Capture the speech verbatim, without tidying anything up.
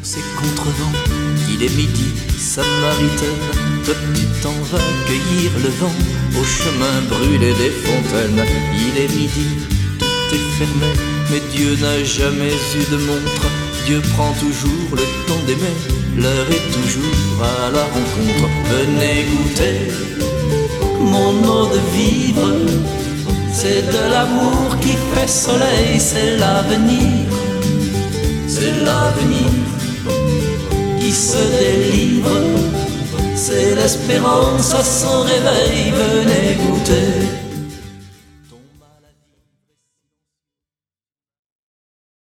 c'est contre-vent. Il est midi, Samaritaine, toi tu t'en vas cueillir le vent au chemin brûlé des fontaines. Il est midi, tout est fermé, mais Dieu n'a jamais eu de montre. Dieu prend toujours le temps d'aimer, l'heure est toujours à la rencontre. Venez goûter mon eau de vivre, c'est de l'amour qui fait soleil, c'est l'avenir, c'est l'avenir qui se délivre, c'est l'espérance à son réveil. Venez goûter.